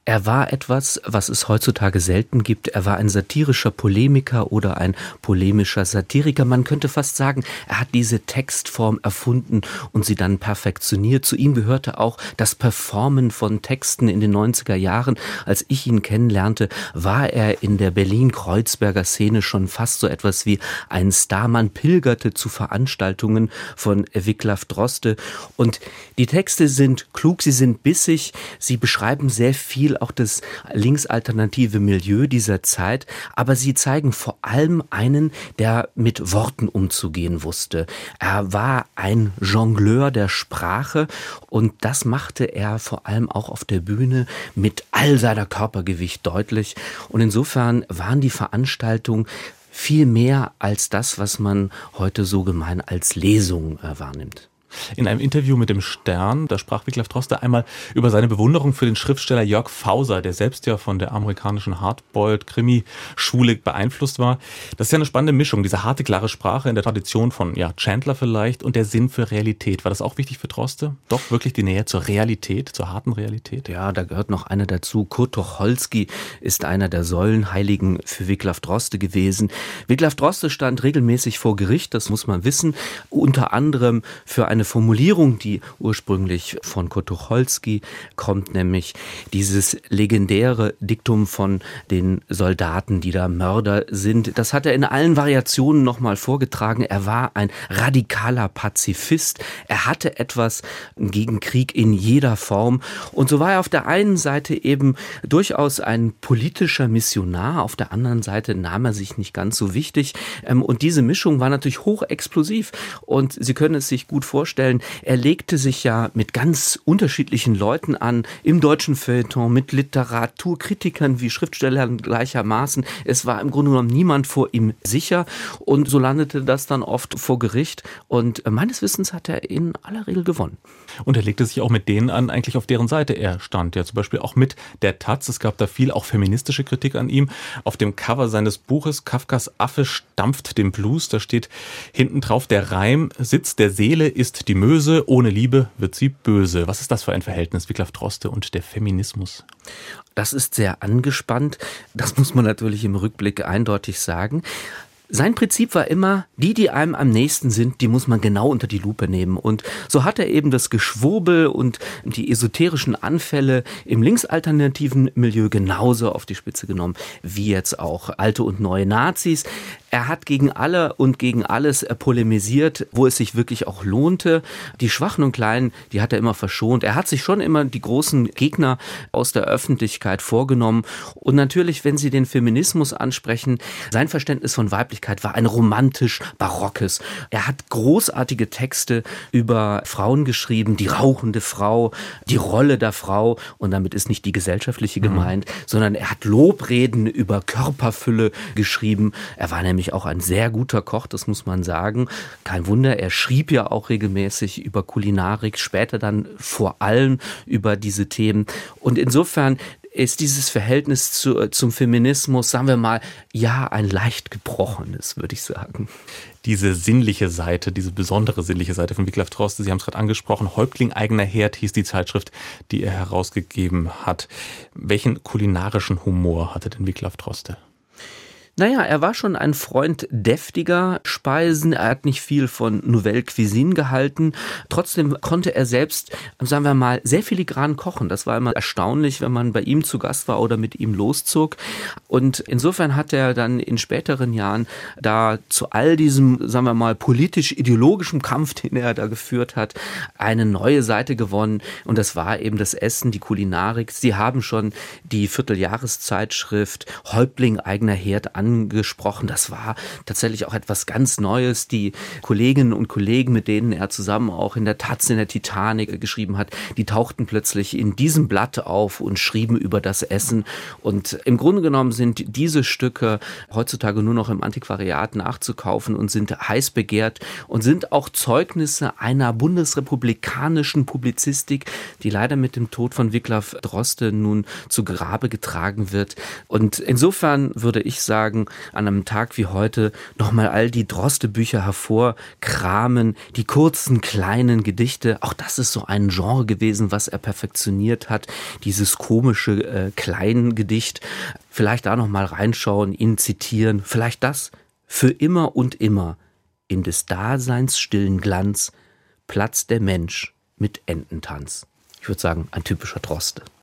Er war etwas, was es heutzutage selten gibt. Er war ein satirischer Polemiker oder ein polemischer Satiriker. Man könnte fast sagen, er hat diese Textform erfunden und sie dann perfektioniert. Zu ihm gehörte auch das Performen von Texten in den 90er Jahren. Als ich ihn kennenlernte, war er in der Berlin-Kreuzberger Szene schon fast so etwas wie ein Star. Man pilgerte zu Veranstaltungen von Wiglaf Droste. Und die Texte sind klug, sie sind bissig, sie beschreiben sehr viel auch das linksalternative Milieu dieser Zeit, aber sie zeigen vor allem einen, der mit Worten umzugehen wusste. Er war ein Jongleur der Sprache und das machte er vor allem auch auf der Bühne mit all seiner Körpergewicht deutlich. Und insofern waren die Veranstaltungen viel mehr als das, was man heute so gemein als Lesung wahrnimmt. In einem Interview mit dem Stern, da sprach Wiglaf Droste einmal über seine Bewunderung für den Schriftsteller Jörg Fauser, der selbst ja von der amerikanischen Hardboiled-Krimi-Schule beeinflusst war. Das ist ja eine spannende Mischung, diese harte, klare Sprache in der Tradition von Chandler vielleicht und der Sinn für Realität. War das auch wichtig für Droste? Doch wirklich die Nähe zur Realität, zur harten Realität? Ja, da gehört noch einer dazu. Kurt Tucholsky ist einer der Säulenheiligen für Wiglaf Droste gewesen. Wiglaf Droste stand regelmäßig vor Gericht, das muss man wissen, unter anderem für eine Formulierung, die ursprünglich von Kurt Tucholsky kommt, nämlich dieses legendäre Diktum von den Soldaten, die da Mörder sind. Das hat er in allen Variationen nochmal vorgetragen. Er war ein radikaler Pazifist. Er hatte etwas gegen Krieg in jeder Form. Und so war er auf der einen Seite eben durchaus ein politischer Missionar, auf der anderen Seite nahm er sich nicht ganz so wichtig. Und diese Mischung war natürlich hochexplosiv. Und Sie können es sich gut vorstellen, er legte sich ja mit ganz unterschiedlichen Leuten an, im deutschen Feuilleton, mit Literaturkritikern wie Schriftstellern gleichermaßen. Es war im Grunde genommen niemand vor ihm sicher und so landete das dann oft vor Gericht und meines Wissens hat er in aller Regel gewonnen. Und er legte sich auch mit denen an, eigentlich auf deren Seite er stand. Ja, zum Beispiel auch mit der Taz. Es gab da viel auch feministische Kritik an ihm. Auf dem Cover seines Buches Kafkas Affe stampft den Blues, da steht hinten drauf der Reim: Sitz der Seele ist die Möse, ohne Liebe wird sie böse. Was ist das für ein Verhältnis, Wiglaf Droste und der Feminismus? Das ist sehr angespannt. Das muss man natürlich im Rückblick eindeutig sagen. Sein Prinzip war immer, die einem am nächsten sind, die muss man genau unter die Lupe nehmen. Und so hat er eben das Geschwurbel und die esoterischen Anfälle im linksalternativen Milieu genauso auf die Spitze genommen, wie jetzt auch alte und neue Nazis. Er hat gegen alle und gegen alles polemisiert, wo es sich wirklich auch lohnte. Die Schwachen und Kleinen, die hat er immer verschont. Er hat sich schon immer die großen Gegner aus der Öffentlichkeit vorgenommen. Und natürlich, wenn Sie den Feminismus ansprechen, sein Verständnis von Weiblichkeit war ein romantisch-barockes. Er hat großartige Texte über Frauen geschrieben, die rauchende Frau, die Rolle der Frau. Und damit ist nicht die gesellschaftliche gemeint, sondern er hat Lobreden über Körperfülle geschrieben. Er war nämlich auch ein sehr guter Koch, das muss man sagen. Kein Wunder, er schrieb ja auch regelmäßig über Kulinarik, später dann vor allem über diese Themen. Und insofern ist dieses Verhältnis zum Feminismus, sagen wir mal, ja, ein leicht gebrochenes, würde ich sagen. Diese sinnliche Seite, diese besondere sinnliche Seite von Wiglaf Droste, Sie haben es gerade angesprochen, Häuptling eigener Herd hieß die Zeitschrift, die er herausgegeben hat. Welchen kulinarischen Humor hatte denn Wiglaf Droste? Naja, er war schon ein Freund deftiger Speisen. Er hat nicht viel von Nouvelle Cuisine gehalten. Trotzdem konnte er selbst, sagen wir mal, sehr filigran kochen. Das war immer erstaunlich, wenn man bei ihm zu Gast war oder mit ihm loszog. Und insofern hat er dann in späteren Jahren da zu all diesem, sagen wir mal, politisch-ideologischen Kampf, den er da geführt hat, eine neue Seite gewonnen. Und das war eben das Essen, die Kulinarik. Sie haben schon die Vierteljahreszeitschrift Häuptling eigener Herd angesprochen. Das war tatsächlich auch etwas ganz Neues. Die Kolleginnen und Kollegen, mit denen er zusammen auch in der Taz, in der Titanic geschrieben hat, die tauchten plötzlich in diesem Blatt auf und schrieben über das Essen. Und im Grunde genommen sind diese Stücke heutzutage nur noch im Antiquariat nachzukaufen und sind heiß begehrt und sind auch Zeugnisse einer bundesrepublikanischen Publizistik, die leider mit dem Tod von Wiglaf Droste nun zu Grabe getragen wird. Und insofern würde ich sagen, sozusagen an einem Tag wie heute nochmal all die Droste-Bücher hervorkramen, die kurzen, kleinen Gedichte. Auch das ist so ein Genre gewesen, was er perfektioniert hat, dieses komische Kleingedicht. Vielleicht da nochmal reinschauen, ihn zitieren. Vielleicht das: für immer und immer in des Daseins stillen Glanz platzt der Mensch mit Ententanz. Ich würde sagen, ein typischer Droste.